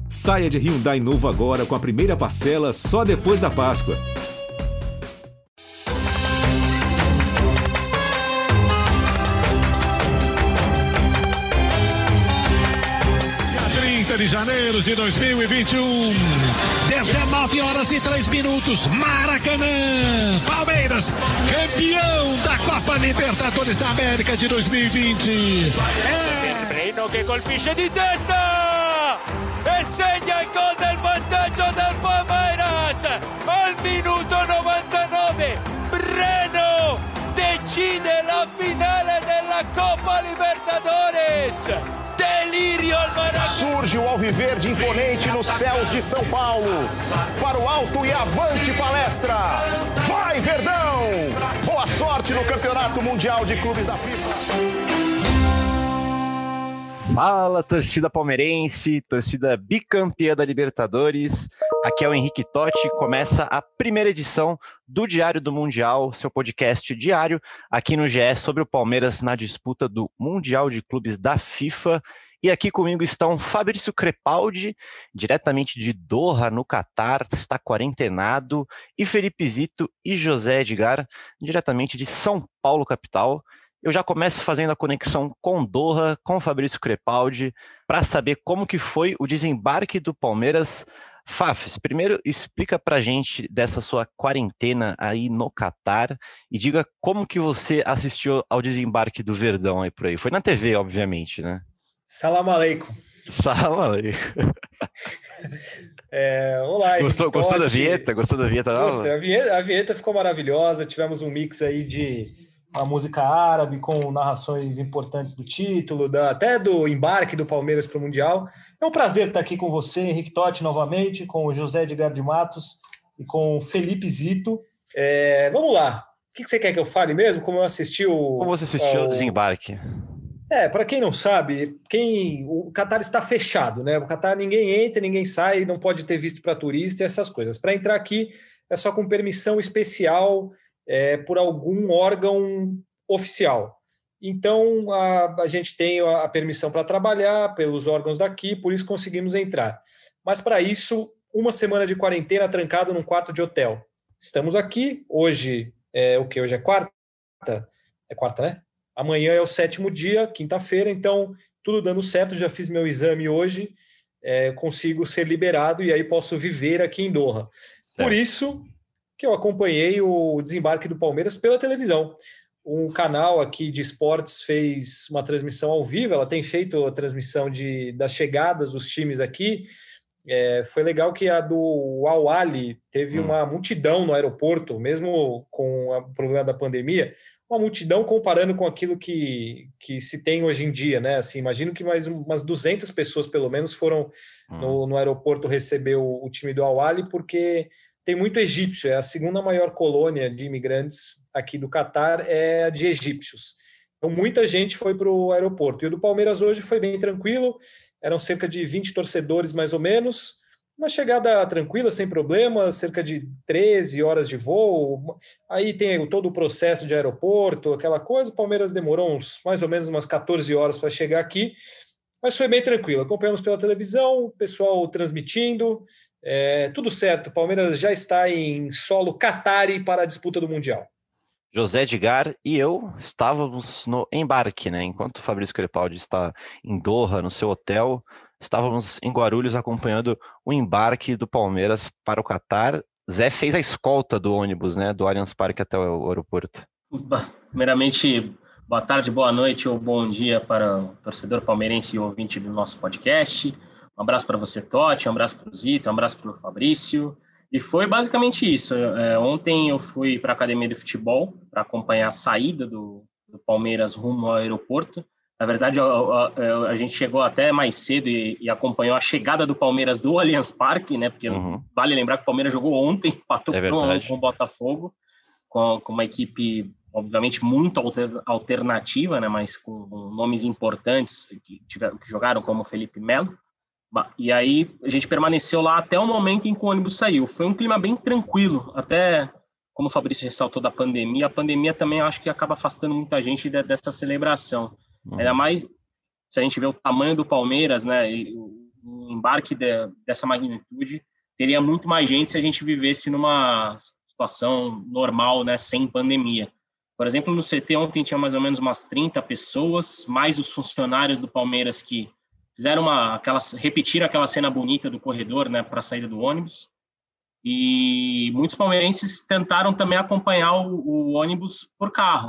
Saia de Hyundai novo agora com a primeira parcela só depois da Páscoa. Dia 30 de janeiro de 2021, 19 horas e 3 minutos, Maracanã, Palmeiras, campeão da Copa Libertadores da América de 2020. Reino che colpisce di testa e segna il gol del vantaggio del Palmeiras al minuto 99. Breno decide la finale della Copa Libertadores. Delírio al Maracanã. Surge o alviverde imponente nos céus de São Paulo. Para o alto e avante palestra. Vai, Verdão! Boa sorte no Campeonato Mundial de Clubes da FIFA. Fala, torcida palmeirense, torcida bicampeã da Libertadores. Aqui é o Henrique Totti, começa a primeira edição do Diário do Mundial, seu podcast diário aqui no GE sobre o Palmeiras na disputa do Mundial de Clubes da FIFA. E aqui comigo estão Fabrício Crepaldi, diretamente de Doha, no Catar, está quarentenado, e Felipe Zito e José Edgar, diretamente de São Paulo, capital. Eu já começo fazendo a conexão com Doha, com Fabrício Crepaldi, para saber como que foi o desembarque do Palmeiras. Fafs, primeiro explica pra gente dessa sua quarentena aí no Catar e diga como que você assistiu ao desembarque do Verdão aí por aí. Foi na TV, obviamente, né? Salam aleikum. Salam aleikum. Olá, gostou da vinheta? Gostou da vinheta? Gostei. A vinheta ficou maravilhosa. Tivemos um mix aí de a música árabe com narrações importantes do título, até do embarque do Palmeiras para o Mundial. É um prazer estar aqui com você, Henrique Totti, novamente, com o José Edgar de Matos e com o Felipe Zito. Vamos lá. O que você quer que eu fale mesmo? Como você assistiu o desembarque? Para quem não sabe, o Catar está fechado, né? O Catar ninguém entra, ninguém sai, não pode ter visto para turista e essas coisas. Para entrar aqui é só com permissão especial por algum órgão oficial. Então, a gente tem a permissão para trabalhar pelos órgãos daqui, por isso conseguimos entrar. Mas, para isso, uma semana de quarentena trancado num quarto de hotel. Estamos aqui, hoje Hoje é quarta? É quarta, né? Amanhã é o 7º dia, quinta-feira, então, tudo dando certo, já fiz meu exame hoje, consigo ser liberado e aí posso viver aqui em Doha. Por isso que eu acompanhei o desembarque do Palmeiras pela televisão. Um canal aqui de esportes fez uma transmissão ao vivo, ela tem feito a transmissão das chegadas dos times aqui. Foi legal que a do Al Ahly teve uma multidão no aeroporto, mesmo com o problema da pandemia, uma multidão comparando com aquilo que se tem hoje em dia, né? Assim, imagino que mais umas 200 pessoas, pelo menos, foram no aeroporto receber o time do Al Ahly, porque tem muito egípcio, é a segunda maior colônia de imigrantes aqui do Catar, é a de egípcios. Então, muita gente foi para o aeroporto. E o do Palmeiras hoje foi bem tranquilo, eram cerca de 20 torcedores, mais ou menos, uma chegada tranquila, sem problema, cerca de 13 horas de voo. Aí tem todo o processo de aeroporto, aquela coisa. O Palmeiras demorou mais ou menos umas 14 horas para chegar aqui, mas foi bem tranquilo. Acompanhamos pela televisão, o pessoal transmitindo, tudo certo. O Palmeiras já está em solo catari para a disputa do Mundial. José Edgar e eu estávamos no embarque, né? Enquanto o Fabrício Crepaldi está em Doha, no seu hotel, estávamos em Guarulhos acompanhando o embarque do Palmeiras para o Catar. Zé fez a escolta do ônibus, né? Do Allianz Parque até o aeroporto. Primeiramente, boa tarde, boa noite ou bom dia para o torcedor palmeirense e ouvinte do nosso podcast. Um abraço para você, Totti, um abraço para o Zito, um abraço para o Fabrício. E foi basicamente isso. Ontem eu fui para a Academia de Futebol para acompanhar a saída do Palmeiras rumo ao aeroporto. Na verdade, a gente chegou até mais cedo e acompanhou a chegada do Palmeiras do Allianz Parque, né? Porque vale lembrar que o Palmeiras jogou ontem, empatou com o Botafogo, com uma equipe, obviamente, muito alternativa, né? Mas com nomes importantes que jogaram, como o Felipe Melo. E aí a gente permaneceu lá até o momento em que o ônibus saiu. Foi um clima bem tranquilo, até como o Fabrício ressaltou da pandemia. A pandemia também acho que acaba afastando muita gente dessa celebração. Ainda mais se a gente vê o tamanho do Palmeiras, né? Um embarque dessa magnitude teria muito mais gente se a gente vivesse numa situação normal, né, sem pandemia. Por exemplo, no CT ontem tinha mais ou menos umas 30 pessoas, mais os funcionários do Palmeiras que fizeram repetiram aquela cena bonita do corredor, né, para a saída do ônibus. E muitos palmeirenses tentaram também acompanhar o ônibus por carro.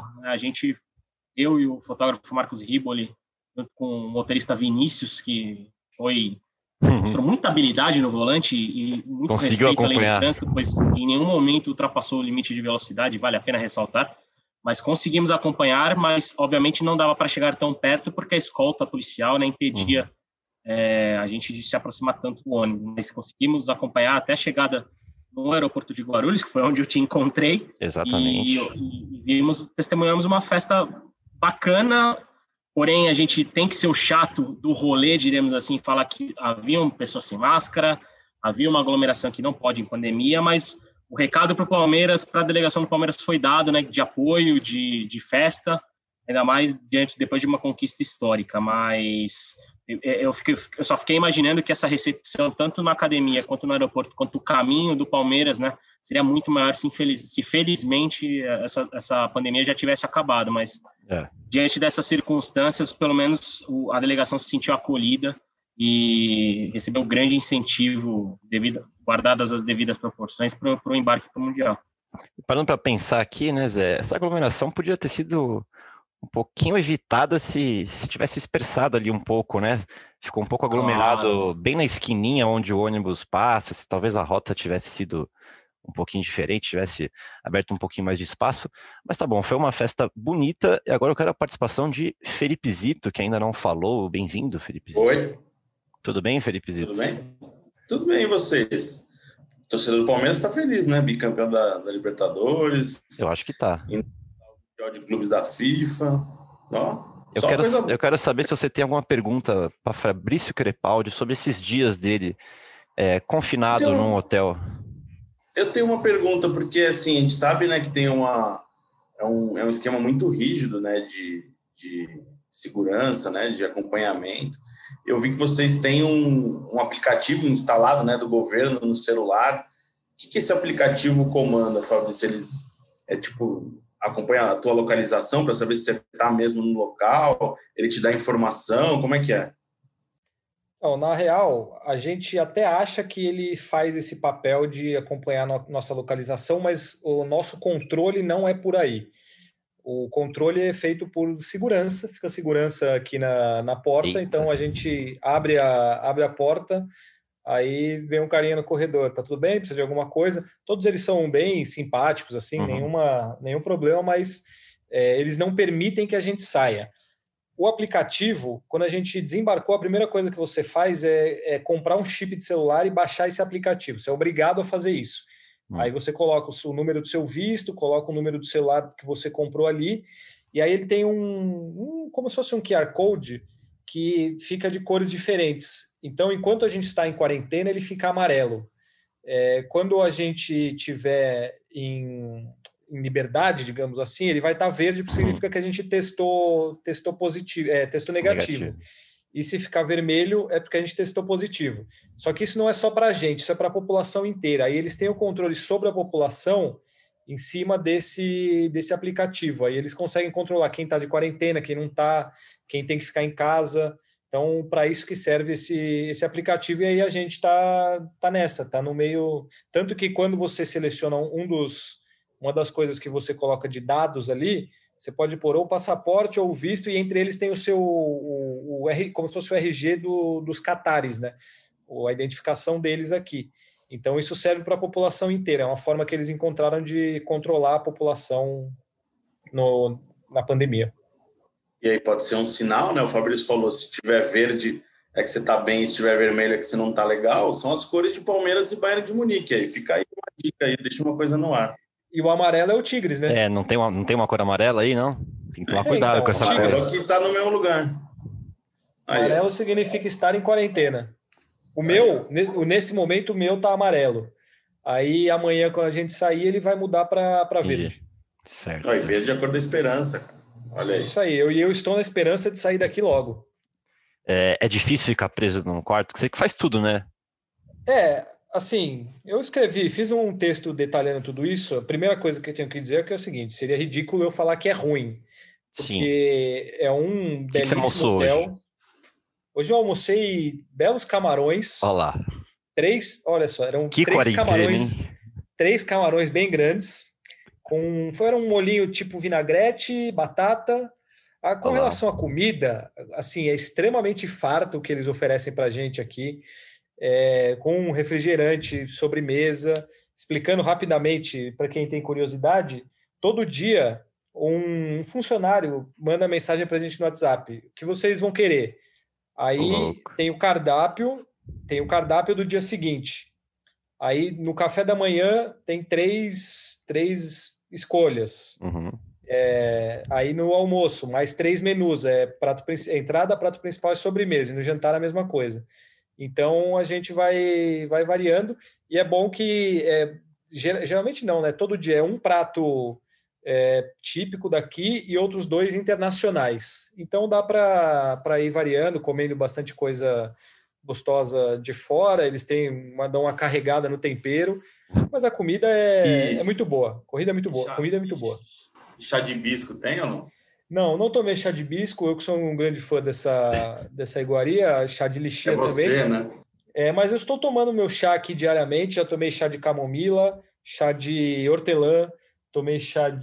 Eu e o fotógrafo Marcos Riboli, junto com o motorista Vinícius, que mostrou muita habilidade no volante e muito conseguiu respeito à lei acompanhar. do trânsito, pois em nenhum momento ultrapassou o limite de velocidade, vale a pena ressaltar. Mas conseguimos acompanhar, mas obviamente não dava para chegar tão perto porque a escolta policial, né, impedia a gente de se aproximar tanto do ônibus. Mas conseguimos acompanhar até a chegada no aeroporto de Guarulhos, que foi onde eu te encontrei. Exatamente. E testemunhamos uma festa bacana, porém a gente tem que ser o chato do rolê, diremos assim, falar que haviam pessoas sem máscara, havia uma aglomeração que não pode em pandemia, mas o recado para o Palmeiras, para a delegação do Palmeiras foi dado, né, de apoio, de festa, ainda mais depois de uma conquista histórica, mas eu só fiquei imaginando que essa recepção, tanto na academia quanto no aeroporto, quanto o caminho do Palmeiras, né, seria muito maior se felizmente essa pandemia já tivesse acabado, mas diante dessas circunstâncias, pelo menos a delegação se sentiu acolhida e recebeu um grande incentivo, guardadas as devidas proporções, para o embarque para o Mundial. Parando para pensar aqui, né, Zé, essa aglomeração podia ter sido um pouquinho evitada se tivesse dispersado ali um pouco, né? Ficou um pouco aglomerado bem na esquininha onde o ônibus passa, se talvez a rota tivesse sido um pouquinho diferente, tivesse aberto um pouquinho mais de espaço, mas tá bom, foi uma festa bonita, e agora eu quero a participação de Felipe Zito, que ainda não falou. Bem-vindo, Felipe Zito. Oi. Tudo bem, Felipe Zito? Tudo bem? Tudo bem, e vocês? O torcedor do Palmeiras está feliz, né? Bicampeão da Libertadores. Eu acho que tá. De clubes da FIFA. Eu quero saber se você tem alguma pergunta para Fabrício Crepaldi sobre esses dias dele confinado num hotel. Eu tenho uma pergunta, porque assim, a gente sabe, né, que tem um esquema muito rígido, né, de segurança, né, de acompanhamento. Eu vi que vocês têm um aplicativo instalado, né, do governo no celular. O que esse aplicativo comanda, Fabrício? Eles acompanha a tua localização para saber se você está mesmo no local? Ele te dá informação? Como é que é? Não, na real, a gente até acha que ele faz esse papel de acompanhar nossa localização, mas o nosso controle não é por aí. O controle é feito por segurança, fica segurança aqui na porta. Eita. Então a gente abre a porta, aí vem um carinha no corredor, tá tudo bem? Precisa de alguma coisa? Todos eles são bem simpáticos, assim, nenhum problema, mas eles não permitem que a gente saia. O aplicativo, quando a gente desembarcou, a primeira coisa que você faz é comprar um chip de celular e baixar esse aplicativo. Você é obrigado a fazer isso. Aí você coloca o número do seu visto, coloca o número do celular que você comprou ali, e aí ele tem como se fosse um QR Code que fica de cores diferentes. Então, enquanto a gente está em quarentena, ele fica amarelo. Quando a gente tiver em liberdade, digamos assim, ele vai estar verde, porque significa que a gente testou positivo, testou negativo. E se ficar vermelho, é porque a gente testou positivo. Só que isso não é só para a gente, isso é para a população inteira. Aí eles têm o controle sobre a população em cima desse aplicativo. Aí eles conseguem controlar quem está de quarentena, quem não está, quem tem que ficar em casa. Então, para isso que serve esse aplicativo. E aí a gente está nessa, está no meio... Tanto que quando você seleciona uma das coisas que você coloca de dados ali, você pode pôr ou o passaporte ou o visto, e entre eles tem o seu como se fosse o RG dos catares, né? A identificação deles aqui. Então, isso serve para a população inteira. É uma forma que eles encontraram de controlar a população na pandemia. E aí pode ser um sinal, né? O Fabrício falou, se tiver verde é que você está bem, se tiver vermelho é que você não está legal. São as cores de Palmeiras e Bayern de Munique. Aí fica aí uma dica aí, deixa uma coisa no ar. E o amarelo é o Tigres, né? Não tem uma cor amarela aí, não? Tem que tomar cuidado com essa cor. Amarelo que está no mesmo lugar. Aí, amarelo significa estar em quarentena. Nesse momento, o meu tá amarelo. Aí amanhã, quando a gente sair, ele vai mudar para verde. Certo. Aí, verde é a cor da esperança. Olha aí. Isso aí. Eu estou na esperança de sair daqui logo. É difícil ficar preso num quarto? Você que faz tudo, né? Assim, eu fiz um texto detalhando tudo isso. A primeira coisa que eu tenho que dizer é que é o seguinte: seria ridículo eu falar que é ruim, porque é um belíssimo hotel. Hoje eu almocei belos camarões. Olha lá. Olha só, eram três camarões bem grandes, era um molhinho tipo vinagrete, batata. Com relação à comida, assim, é extremamente farto o que eles oferecem para a gente aqui, com refrigerante, sobremesa. Explicando rapidamente para quem tem curiosidade, todo dia um funcionário manda mensagem para a gente no WhatsApp: o que vocês vão querer? Aí tem o cardápio do dia seguinte. Aí no café da manhã tem três escolhas. Aí no almoço, mais 3 menus: entrada, prato principal e sobremesa. E no jantar a mesma coisa. Então a gente vai variando, e é bom que geralmente não, né? Todo dia é um prato típico daqui e outros 2 internacionais. Então dá para ir variando, comendo bastante coisa gostosa de fora. Eles dão uma carregada no tempero, mas a comida é muito boa. Comida é muito boa. Chá de hibisco tem ou não? Não tomei chá de hibisco. Eu que sou um grande fã dessa iguaria. Chá de lixia você, também. Né? Mas eu estou tomando meu chá aqui diariamente. Já tomei chá de camomila, chá de hortelã, tomei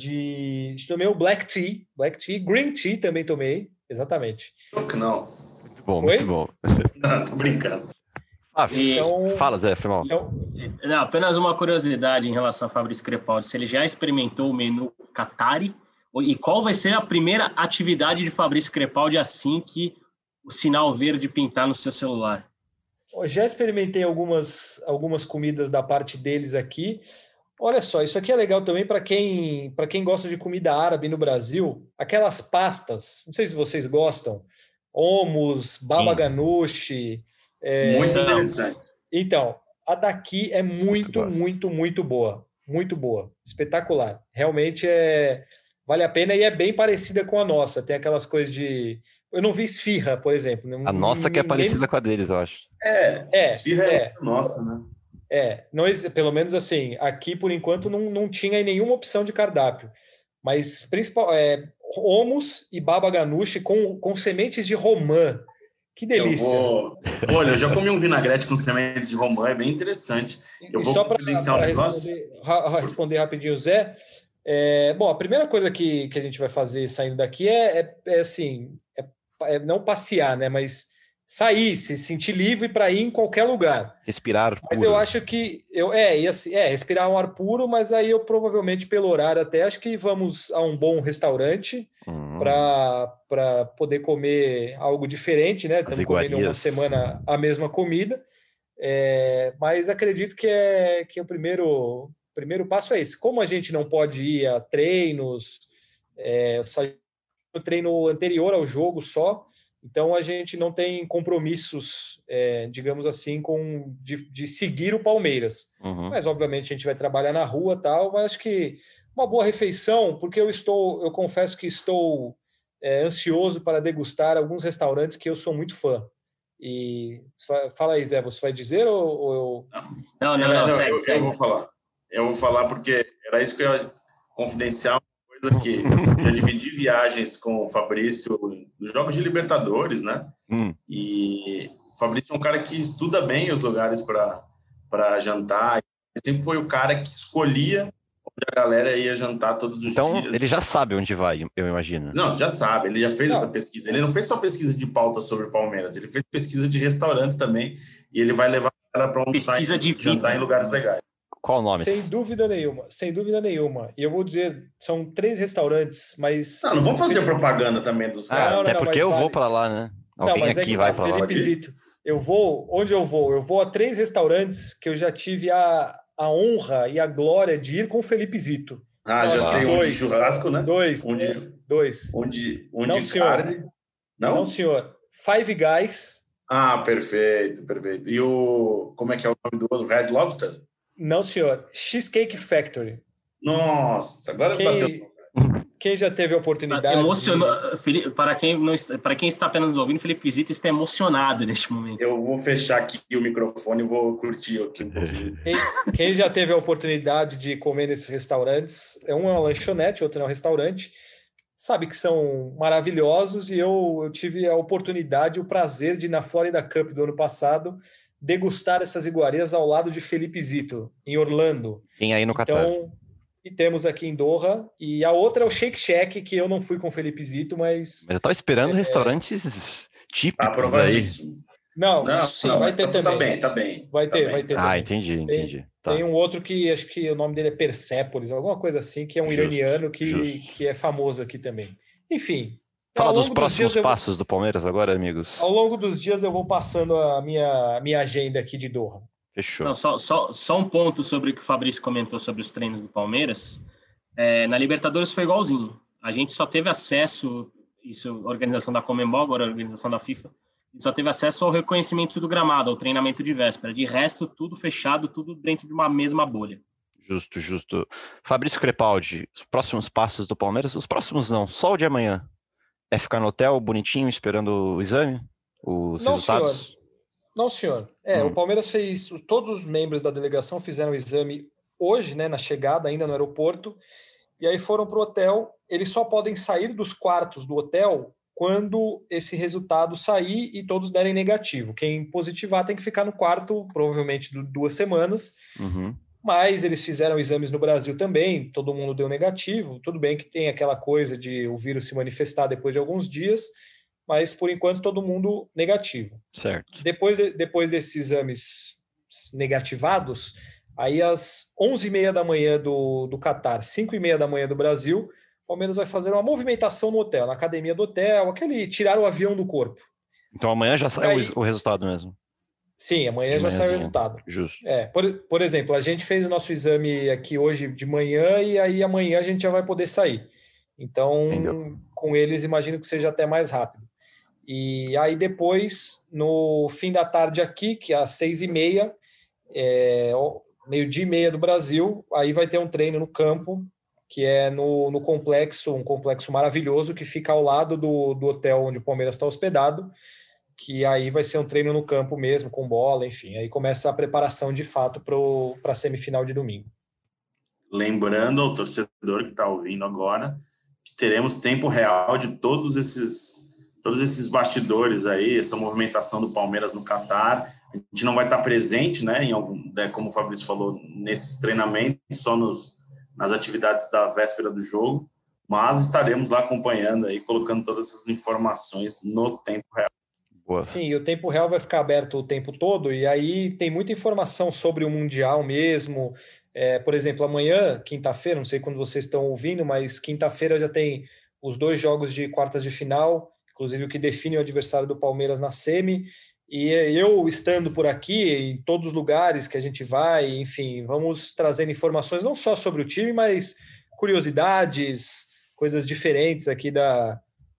o black tea, green tea também tomei, exatamente. Não. Muito bom. Não, tô brincando. Fala, Zé, foi mal. Não, apenas uma curiosidade em relação a Fabrício Crepaldi: se ele já experimentou o menu Qatari, e qual vai ser a primeira atividade de Fabrício Crepaldi assim que o sinal verde pintar no seu celular? Eu já experimentei algumas comidas da parte deles aqui. Olha só, isso aqui é legal também para quem gosta de comida árabe no Brasil. Aquelas pastas, não sei se vocês gostam, hummus, baba ganoush. Muito interessante. Então, a daqui é muito boa. Muito boa. Espetacular. Realmente vale a pena, e é bem parecida com a nossa. Tem aquelas coisas de... Eu não vi esfirra, por exemplo. A nossa que é parecida com a deles, eu acho. Esfirra é nossa, né? Pelo menos assim, aqui por enquanto não tinha nenhuma opção de cardápio. Mas hummus e baba ganoush com sementes de romã. Que delícia. Olha, eu já comi um vinagrete com sementes de romã, é bem interessante. Só para responder rapidinho, Zé. Bom, a primeira coisa que a gente vai fazer saindo daqui é não passear, né? Mas sair, se sentir livre para ir em qualquer lugar. Respirar puro. Mas eu acho que respirar um ar puro, mas aí eu provavelmente, pelo horário até, acho que vamos a um bom restaurante para poder comer algo diferente, né? Estamos comendo uma semana a mesma comida. Mas acredito que o primeiro passo é esse. Como a gente não pode ir a treinos, só no treino anterior ao jogo só, então a gente não tem compromissos, digamos assim, de seguir o Palmeiras. Mas obviamente a gente vai trabalhar na rua, tal. Mas acho que uma boa refeição, porque eu confesso que estou ansioso para degustar alguns restaurantes que eu sou muito fã. E fala aí, Zé, você vai dizer ou eu... Não, segue. Eu vou falar porque era isso que eu ia confidenciar, uma coisa que já dividi viagens com o Fabrício nos Jogos de Libertadores, né? E o Fabrício é um cara que estuda bem os lugares para jantar. Ele sempre foi o cara que escolhia onde a galera ia jantar todos os dias. Então, ele já sabe onde vai, eu imagino. Não, já sabe, ele já fez essa pesquisa. Ele não fez só pesquisa de pauta sobre o Palmeiras, ele fez pesquisa de restaurantes também, e ele vai levar a galera para almoçar e jantar em lugares legais. Qual o nome? Sem dúvida nenhuma. E eu vou dizer, são 3 restaurantes, mas... Não vamos fazer propaganda também dos caras. Até porque eu vou para lá, né? Alguém aqui vai para lá. Felipe Zito, onde eu vou? Eu vou a 3 restaurantes que eu já tive a honra e a glória de ir com o Felipe Zito. Já sei, onde churrasco, né? 2. Onde não, carne? Não, senhor. Five Guys. Perfeito. E como é que é o nome do outro? Red Lobster? Não, senhor. Cheesecake Factory. Nossa, agora bateu. quem já teve a oportunidade... Para quem está apenas nos ouvindo, Felipe Zito está emocionado neste momento. Eu vou fechar aqui o microfone e vou curtir aqui um pouquinho. Quem já teve a oportunidade de comer nesses restaurantes, um é uma lanchonete, outro é um restaurante, sabe que são maravilhosos, e eu tive a oportunidade, o prazer de, na Florida Cup do ano passado, degustar essas iguarias ao lado de Felipe Zito, em Orlando. Tem aí no Catar. E temos aqui em Doha, e a outra é o Shake Shack, que eu não fui com o Felipe Zito, mas eu estava esperando restaurantes típicos aprovadíssimo. Não, sim, vai ter também. Tá bem. Vai ter também. Entendi. Tem um outro que acho que o nome dele é Persépolis, alguma coisa assim, que é um iraniano que é famoso aqui também. Enfim. Fala dos próximos passos do Palmeiras agora, amigos. Ao longo dos dias eu vou passando a minha agenda aqui de Doha. Fechou. Não, só um ponto sobre o que o Fabrício comentou sobre os treinos do Palmeiras. Na Libertadores foi igualzinho. A gente só teve acesso, isso organização da Conmebol, agora organização da FIFA, só teve acesso ao reconhecimento do gramado, ao treinamento de véspera. De resto, tudo fechado, tudo dentro de uma mesma bolha. Justo. Fabrício Crepaldi, os próximos passos do Palmeiras, os próximos não, só o de amanhã. É ficar no hotel, bonitinho, esperando o exame? Os resultados? Não, senhor. O Palmeiras fez... Todos os membros da delegação fizeram o exame hoje, né, na chegada, ainda no aeroporto, e aí foram para o hotel. Eles só podem sair dos quartos do hotel quando esse resultado sair e todos derem negativo. Quem positivar tem que ficar no quarto, provavelmente 2 semanas. Uhum. Mas eles fizeram exames no Brasil também, todo mundo deu negativo. Tudo bem que tem aquela coisa de o vírus se manifestar depois de alguns dias, mas por enquanto todo mundo negativo. Certo. Depois desses exames negativados, aí às 11h30 da manhã do Catar, 5h30 da manhã do Brasil, o Palmeiras vai fazer uma movimentação no hotel, na academia do hotel, tirar o avião do corpo. Então amanhã já sai o resultado mesmo. Sim, amanhã já sai o resultado. Justo. Por exemplo, a gente fez o nosso exame aqui hoje de manhã e aí amanhã a gente já vai poder sair. Então, Entendeu. Com eles, imagino que seja até mais rápido. E aí depois, no fim da tarde aqui, que é às 6h30, 12h30 do Brasil, aí vai ter um treino no campo, que é no complexo, um complexo maravilhoso que fica ao lado do hotel onde o Palmeiras está hospedado, que aí vai ser um treino no campo mesmo, com bola, enfim. Aí começa a preparação de fato para a semifinal de domingo. Lembrando ao torcedor que está ouvindo agora que teremos tempo real de todos esses bastidores aí, essa movimentação do Palmeiras no Catar. A gente não vai estar presente, né, como o Fabrício falou, nesses treinamentos, só nas atividades da véspera do jogo, mas estaremos lá acompanhando aí, colocando todas essas informações no tempo real. Boa. Sim, e o tempo real vai ficar aberto o tempo todo, e aí tem muita informação sobre o Mundial mesmo. Por exemplo, amanhã, quinta-feira, não sei quando vocês estão ouvindo, mas quinta-feira já tem os 2 jogos de quartas de final, inclusive o que define o adversário do Palmeiras na semi, e eu estando por aqui, em todos os lugares que a gente vai, enfim, vamos trazendo informações não só sobre o time, mas curiosidades, coisas diferentes aqui da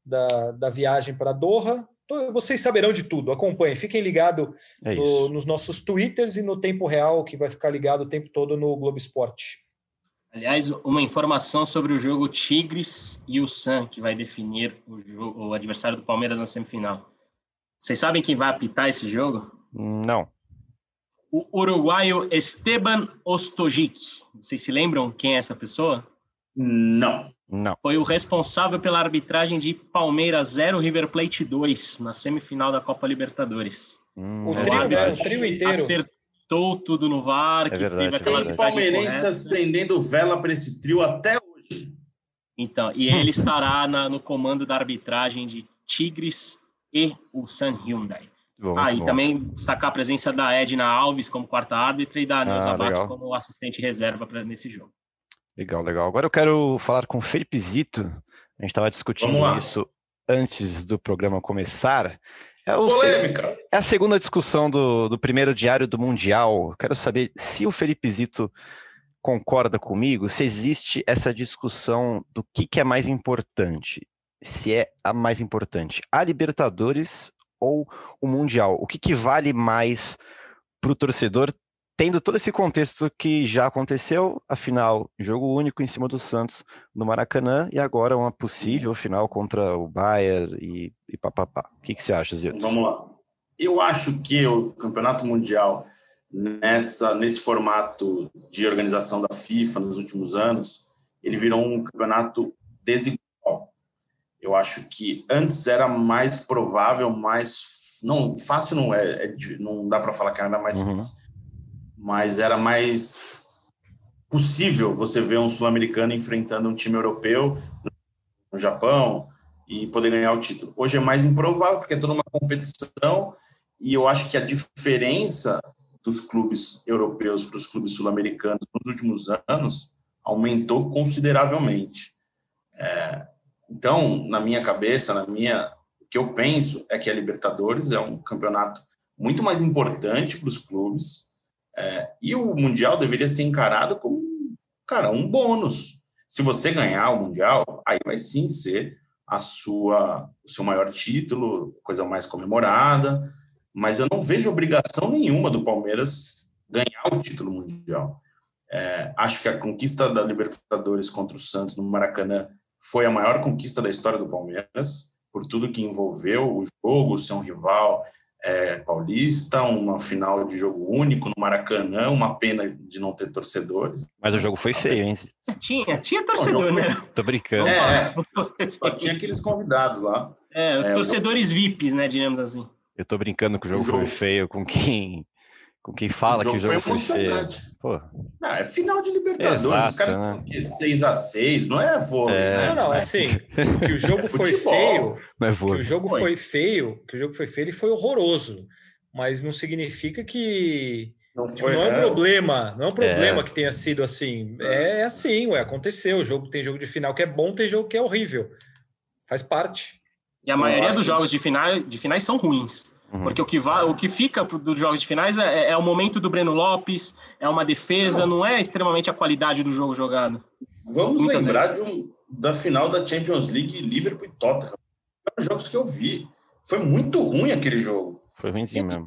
viagem para Doha. Então, vocês saberão de tudo, acompanhem, fiquem ligados nos nossos Twitters e no tempo real, que vai ficar ligado o tempo todo no Globo Esporte. Aliás, uma informação sobre o jogo Tigres e o San, que vai definir o adversário do Palmeiras na semifinal. Vocês sabem quem vai apitar esse jogo? Não. O uruguaio Esteban Ostojic. Vocês se lembram quem é essa pessoa? Não. Foi o responsável pela arbitragem de Palmeiras 0, River Plate 2, na semifinal da Copa Libertadores. O trio inteiro. Acertou tudo no VAR. Tem palmeirense acendendo vela para esse trio até hoje. Então, e ele estará no comando da arbitragem de Tigres e o San Hyundai. E também destacar a presença da Edna Alves como quarta árbitra e da Neuza Bach como assistente reserva nesse jogo. Legal. Agora eu quero falar com o Felipe Zito. A gente estava discutindo isso antes do programa começar. Polêmica! É a segunda discussão do primeiro diário do Mundial. Eu quero saber se o Felipe Zito concorda comigo, se existe essa discussão do que é mais importante. Se é a mais importante, a Libertadores ou o Mundial? O que vale mais para o torcedor, tendo todo esse contexto que já aconteceu, afinal, jogo único em cima do Santos no Maracanã, e agora uma possível final contra o Bayern e papapá. O que você acha, Zilton? Vamos lá. Eu acho que o Campeonato Mundial, nesse formato de organização da FIFA nos últimos anos, ele virou um campeonato desigual. Eu acho que antes era mais provável, não, fácil não não dá para falar que era mais fácil, mas era mais possível você ver um sul-americano enfrentando um time europeu no Japão e poder ganhar o título. Hoje é mais improvável, porque é toda uma competição, e eu acho que a diferença dos clubes europeus para os clubes sul-americanos nos últimos anos aumentou consideravelmente. Então, na minha cabeça, o que eu penso é que a Libertadores é um campeonato muito mais importante para os clubes, e o Mundial deveria ser encarado como, um bônus. Se você ganhar o Mundial, aí vai sim ser o seu maior título, coisa mais comemorada, mas eu não vejo obrigação nenhuma do Palmeiras ganhar o título mundial. Acho que a conquista da Libertadores contra o Santos no Maracanã foi a maior conquista da história do Palmeiras, por tudo que envolveu o jogo, ser um rival paulista, uma final de jogo único no Maracanã, uma pena de não ter torcedores. Mas o jogo foi feio, hein? Tinha torcedor, né? Tô brincando. Só tinha aqueles convidados lá. Os torcedores VIPs, né, digamos assim. Eu tô brincando que o jogo foi feio com quem fala que o jogo foi feio. Pô. Não, é final de Libertadores. Exato, os caras né? 6-6, não é vôlei, né? Não, assim, que o jogo foi feio, não é que o jogo foi feio, ele foi horroroso, mas não significa que não é um problema, que tenha sido assim. É assim, aconteceu. Tem jogo de final que é bom, tem jogo que é horrível. Faz parte. E a maioria dos jogos de finais são ruins. Porque o que fica dos jogos de finais é o momento do Breno Lopes, é uma defesa, não é extremamente a qualidade do jogo jogado. Vamos lembrar da final da Champions League, Liverpool e Tottenham. Foram os jogos que eu vi. Foi muito ruim aquele jogo. Foi ruimzinho mesmo.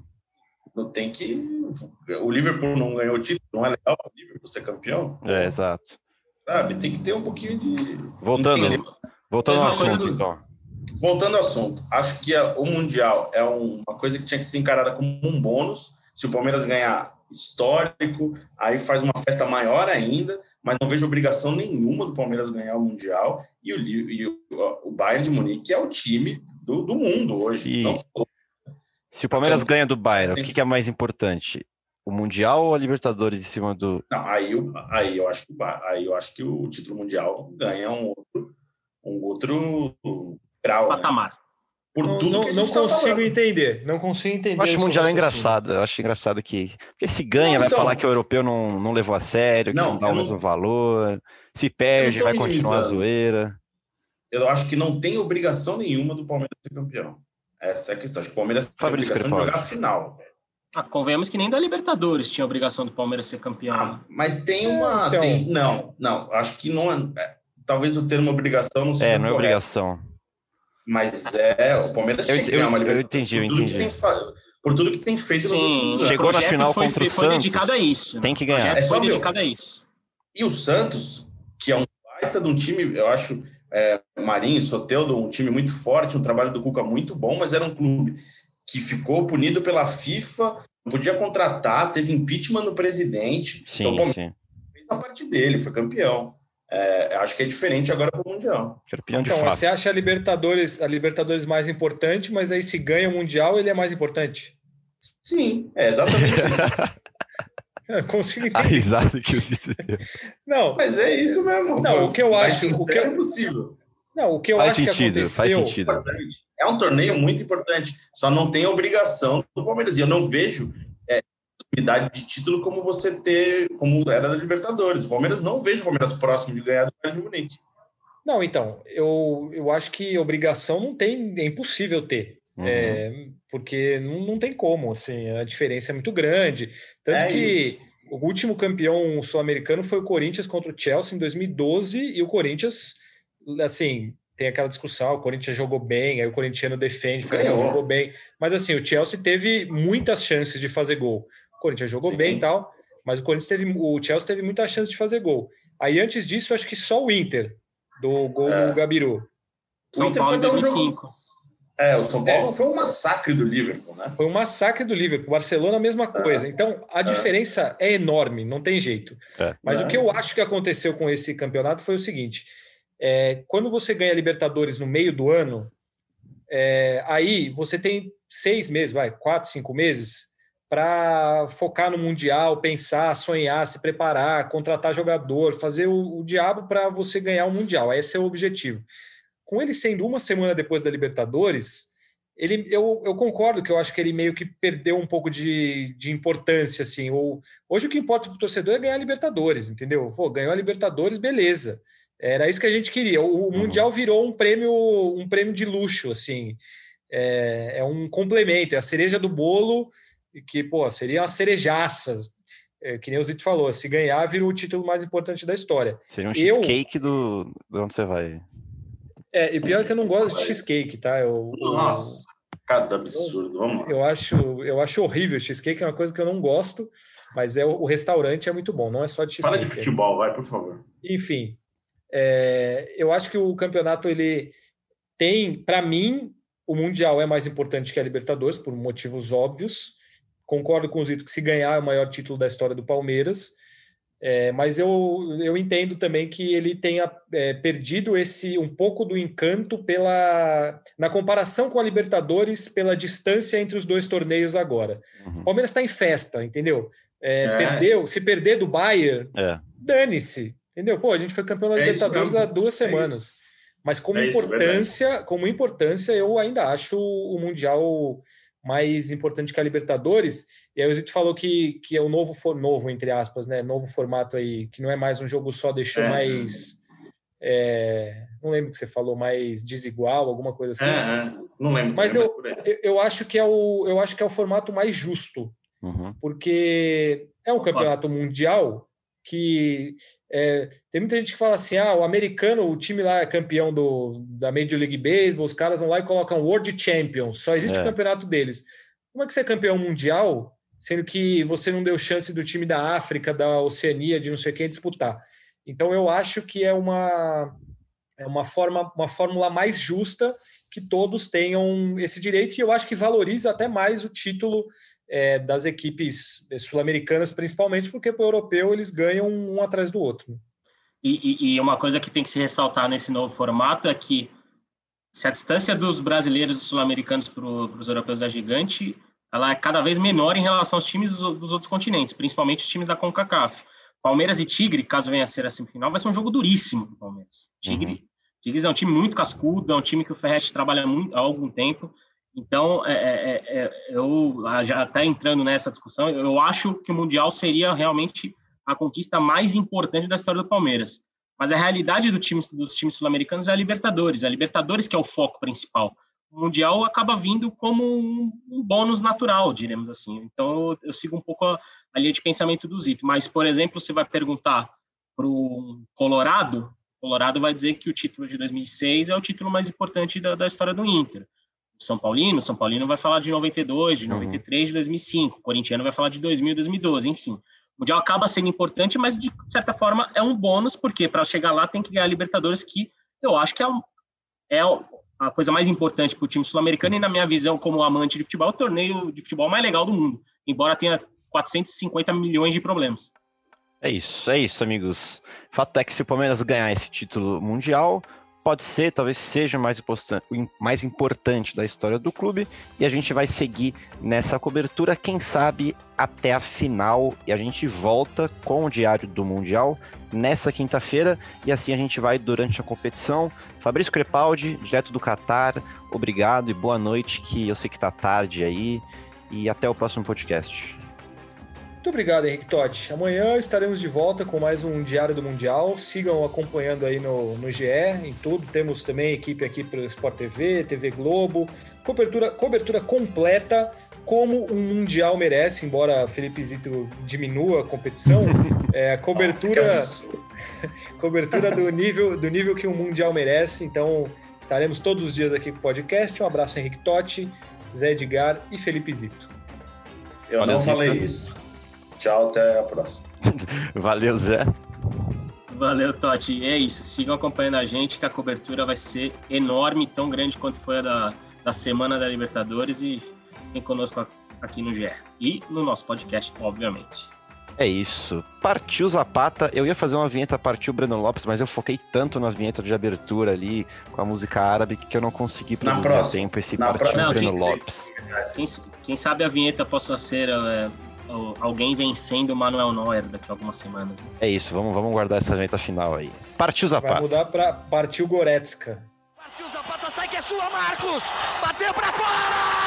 O Liverpool não ganhou o título, não é legal para o Liverpool ser campeão? Exato. Sabe, tem que ter um pouquinho de... Voltando ao assunto, então. Voltando ao assunto, acho que o Mundial é uma coisa que tinha que ser encarada como um bônus. Se o Palmeiras ganhar, histórico, aí faz uma festa maior ainda, mas não vejo obrigação nenhuma do Palmeiras ganhar o Mundial, e o Bayern de Munique é o time do mundo hoje. Se o Palmeiras ganha do Bayern, o que é mais importante? O Mundial ou a Libertadores em cima do... Não, aí eu acho que o título mundial ganha um outro grau, patamar. Né? Por tudo que a gente não consigo entender. Eu acho o Mundial engraçado. Eu acho engraçado porque se ganha, vai falar que o europeu não levou a sério, que não dá o mesmo valor. Se perde, vai continuar a zoeira. Eu acho que não tem obrigação nenhuma do Palmeiras ser campeão. Essa é a questão. Acho que o Palmeiras tem obrigação de jogar a final. Convenhamos que nem da Libertadores tinha a obrigação do Palmeiras ser campeão. Mas tem uma... Não, acho que não é... Talvez o termo obrigação não seja não é obrigação. Mas o Palmeiras tinha que ganhar uma Libertadores. Eu entendi. Por tudo que tem feito nos últimos anos. Chegou na final contra o Santos. Foi dedicado a isso. Tem que ganhar. Foi dedicado a isso. E o Santos, que é um baita de um time, eu acho, Marinho, Soteldo, um time muito forte, um trabalho do Cuca muito bom, mas era um clube que ficou punido pela FIFA, não podia contratar, teve impeachment no presidente. Então o Palmeiras fez a parte dele, foi campeão. Acho que é diferente agora para o Mundial. Então, você acha a Libertadores mais importante, mas aí se ganha o Mundial, ele é mais importante? Sim, é exatamente isso. Consigo entender. A risada que você deu. Não, mas é isso mesmo. Não, o que eu acho... é possível. Não, o que eu acho que aconteceu... Faz sentido. É um torneio muito importante, só não tem a obrigação do Palmeiras. E eu não vejo possibilidade de título como era da Libertadores. O Palmeiras, não vejo o Palmeiras próximo de ganhar do Bayern de Munique. Não, então, eu acho que obrigação não tem, é impossível ter. Porque não tem como, assim, a diferença é muito grande. Tanto que isso. O último campeão sul-americano foi o Corinthians contra o Chelsea em 2012, e o Corinthians, assim, tem aquela discussão, o Corinthians jogou bem, aí o corintiano defende, o jogou bem, mas assim, o Chelsea teve muitas chances de fazer gol. O Corinthians jogou bem e tal, mas o Chelsea teve muita chance de fazer gol. Aí antes disso, acho que só o Inter, do gol do Gabiru. São Paulo em 2005. O São Paulo foi um massacre do Liverpool, né? Foi um massacre do Liverpool. Barcelona, a mesma coisa. Então, a diferença é enorme, não tem jeito. Mas o que eu acho que aconteceu com esse campeonato foi o seguinte. Quando você ganha Libertadores no meio do ano, aí você tem 6 meses, 4, 5 meses, para focar no Mundial, pensar, sonhar, se preparar, contratar jogador, fazer o diabo para você ganhar o Mundial. Esse é o objetivo. Com ele sendo uma semana depois da Libertadores, eu concordo que eu acho que ele meio que perdeu um pouco de importância. Assim. Hoje o que importa para o torcedor é ganhar a Libertadores, entendeu? Ganhou a Libertadores, beleza. Era isso que a gente queria. O Mundial virou um prêmio de luxo, assim. É um complemento, é a cereja do bolo, que, seria uma cerejaça, que nem o Zito falou, se ganhar, vira o título mais importante da história. Seria um cheesecake do onde você vai. E pior que eu não gosto de cheesecake, tá? Nossa, cada absurdo, vamos lá. Eu acho horrível, cheesecake é uma coisa que eu não gosto, mas o restaurante é muito bom, não é só de cheesecake. Fala de futebol, vai, por favor. Enfim, eu acho que o campeonato, ele tem, para mim, o Mundial é mais importante que a Libertadores, por motivos óbvios. Concordo com o Zito que se ganhar é o maior título da história do Palmeiras, mas eu entendo também que ele tenha perdido um pouco do encanto na comparação com a Libertadores, pela distância entre os dois torneios agora. O Palmeiras está em festa, entendeu? Se perder do Bayern, dane-se, entendeu? A gente foi campeão da Libertadores há 2 semanas. Mas como importância, eu ainda acho o Mundial mais importante que a Libertadores. E aí o Zito falou que é o novo, entre aspas, né? Novo formato aí, que não é mais um jogo só, deixou mais... não lembro o que você falou, mais desigual, alguma coisa assim. Não lembro. Mas eu acho que é o formato mais justo, porque é um campeonato mundial que tem muita gente que fala assim, o americano, o time lá é campeão da Major League Baseball, os caras vão lá e colocam World Champions, só existe o campeonato deles. Como é que você é campeão mundial, sendo que você não deu chance do time da África, da Oceania, de não sei quem disputar? Então eu acho que é uma fórmula mais justa, que todos tenham esse direito, e eu acho que valoriza até mais o título das equipes sul-americanas, principalmente porque para o europeu eles ganham um atrás do outro. E uma coisa que tem que se ressaltar nesse novo formato é que se a distância dos brasileiros e sul-americanos para os europeus é gigante, ela é cada vez menor em relação aos times dos outros continentes, principalmente os times da CONCACAF. Palmeiras e Tigre, caso venha a ser a semifinal, vai ser um jogo duríssimo para o Palmeiras. Tigres é um time muito cascudo, é um time que o Ferretti trabalha há algum tempo. Então, eu já até entrando nessa discussão, eu acho que o Mundial seria realmente a conquista mais importante da história do Palmeiras. Mas a realidade dos times sul-americanos é a Libertadores que é o foco principal. O Mundial acaba vindo como um bônus natural, diremos assim. Então, eu sigo um pouco a linha de pensamento do Zito. Mas, por exemplo, você vai perguntar para o Colorado vai dizer que o título de 2006 é o título mais importante da história do Inter. São Paulino vai falar de 92, de 93, de 2005. O corintiano vai falar de 2000 e 2012, enfim. O Mundial acaba sendo importante, mas de certa forma é um bônus, porque para chegar lá tem que ganhar a Libertadores, que eu acho que é a coisa mais importante para o time sul-americano, e na minha visão como amante de futebol, é o torneio de futebol mais legal do mundo, embora tenha 450 milhões de problemas. É isso, amigos. Fato é que se o Palmeiras ganhar esse título mundial, pode ser, talvez seja o mais importante da história do clube, e a gente vai seguir nessa cobertura, quem sabe até a final, e a gente volta com o Diário do Mundial nessa quinta-feira, e assim a gente vai durante a competição. Fabrício Crepaldi, direto do Catar, obrigado e boa noite, que eu sei que tá tarde aí, e até o próximo podcast. Muito obrigado, Henrique Totti. Amanhã estaremos de volta com mais um Diário do Mundial. Sigam acompanhando aí no GE, em tudo. Temos também equipe aqui para o Sport TV, TV Globo. Cobertura completa, como um Mundial merece, embora Felipe Zito diminua a competição. Cobertura do nível que um Mundial merece. Então, estaremos todos os dias aqui com o podcast. Um abraço, Henrique Totti, Zé Edgar e Felipe Zito. Eu não falei isso. Tchau, até a próxima. Valeu, Zé. Valeu, Totti. É isso. Sigam acompanhando a gente, que a cobertura vai ser enorme, tão grande quanto foi a da Semana da Libertadores. E fiquem conosco aqui no GE. E no nosso podcast, obviamente. É isso. Partiu Zapata. Eu ia fazer uma vinheta Partiu Breno Lopes, mas eu foquei tanto na vinheta de abertura ali, com a música árabe, que eu não consegui produzir a tempo esse Partiu Breno Lopes. Quem sabe a vinheta possa ser alguém vencendo o Manuel Neuer daqui a algumas semanas. Né? É isso, vamos guardar essa vinheta final aí. Partiu Zapata. Vai mudar para Partiu Goretzka. Partiu Zapata, sai que é sua, Marcos! Bateu pra fora!